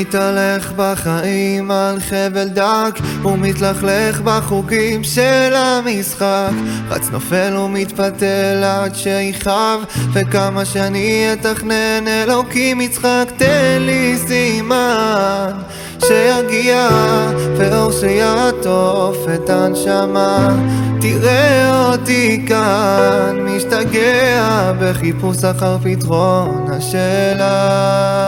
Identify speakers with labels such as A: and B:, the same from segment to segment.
A: מתהלך בחיים על חבל דק ומתלכלך בחוקים של המשחק, רץ נופל ומתפתל עד שיכאב, וכמה שאני אתכנן אלוקים יצחק, תן לי סימן שיגיע ואור שיעטוף את הנשמה, תראה אותי כאן משתגע בחיפוש אחר פתרון השאלה.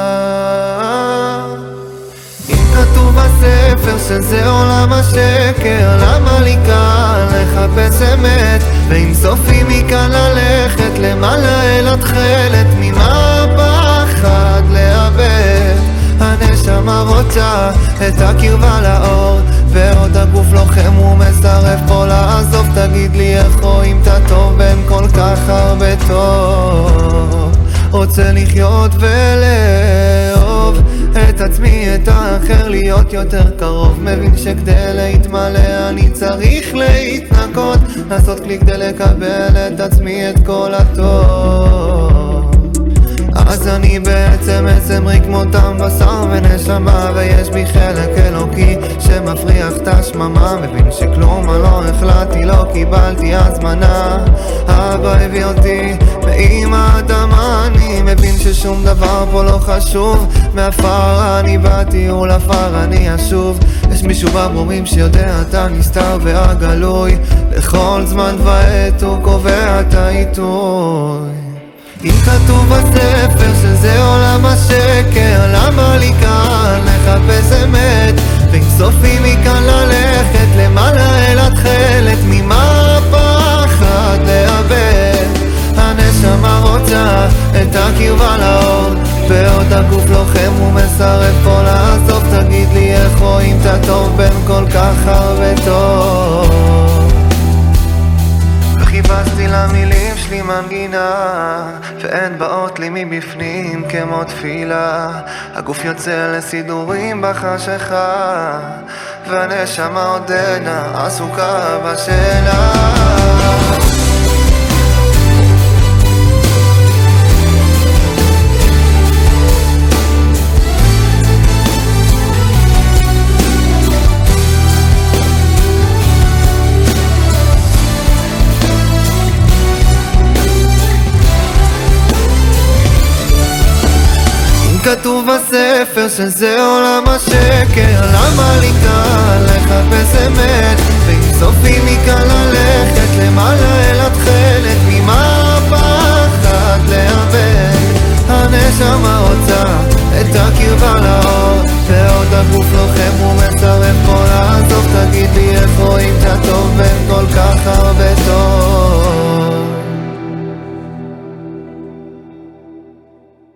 A: אם כתוב בספר שזה עולם השקר, למה לי קל לחפש אמת, ואם סופי מכאן ללכת למעלה אל התכלת, ממה הפחד לאבד? הנשמה רוצה את הקרבה לאור, ועוד הגוף לוחם ומסרב פה לעזוב, תגיד לי איך רואים את הטוב בין כל כך הרבה טוב, רוצה לחיות ולאהוב את עצמי, את האחר, להיות יותר קרוב, מבין שכדי להתמלא אני צריך להתנקות, לעשות כלי כדי לקבל את עצמי, את כל הטוב. אז אני בעצם ריק כמו דם בשר ונשמה, ויש בי חלק אלוקי שמפריח את השממה, מבין שכלום אני לא החלטתי, לא קיבלתי הזמנה, אבא הביא אותי ועם האדמה, אני מבין ששום דבר פה לא חשוב, מעפר אני באתי ולעפר אני אשוב, יש מישהו בברומים שיודע את הנסתר והגלוי, לכל זמן ועת הוא קובע את העיתוי. אם כתוב בספר שזה עולם השקר, למה לי כאן לחפש אמת, ואם סופי מכאן ללכת למעלה אל התכלת, ממה הפחד לאבד? הנשמה רוצה את הקרבה לאור, בעוד הגוף לוחם ומסרב פה לעזוב, תגיד לי איך רואים את הטוב בין כל כך הרבה טוב. וחיפשתי למילים שלי מנגינה, ואין באות לי מבפנים כמו תפילה, הגוף יוצא לסידורים בחשכה, והנשמה עודנה עסוקה בשאלה. כתוב בספר שזה עולם השקר, למה לי קל לחפש אמת, ואם סופי מכאן ללכת